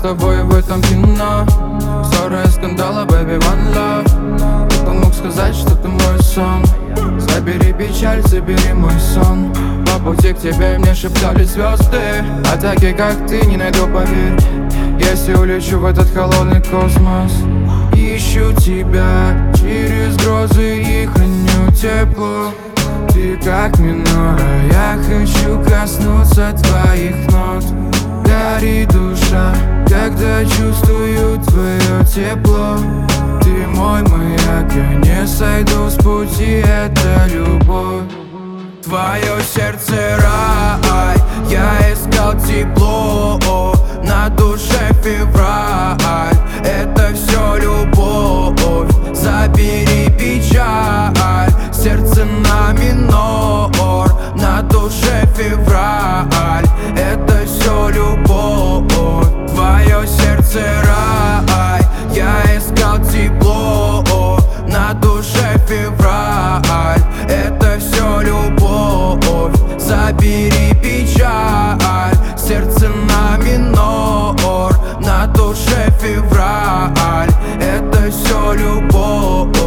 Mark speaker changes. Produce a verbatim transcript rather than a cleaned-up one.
Speaker 1: тобой в этом кино. Ссоры и скандалы, baby, one love. Кто мог сказать, что ты мой сон? Забери печаль, забери мой сон. По пути к тебе мне шептали звезды. А такие, как ты, не найду, поверь. Если улечу в этот холодный космос, ищу тебя через грозы и храню тепло. Ты как минора, я хочу коснуться твоих нот. Горит душа, когда чувствую твое тепло. Ты мой маяк, я не сойду с пути, это любовь. Твое сердце рай, я искал тепло. На душе февраль, это все любовь. Забери печаль, сердце на минор. На душе февраль, это все любовь. Твое сердце рай, я искал тепло. На душе февраль, это все любовь. Забери печаль, сердце на минор. На душе февраль, это все любовь.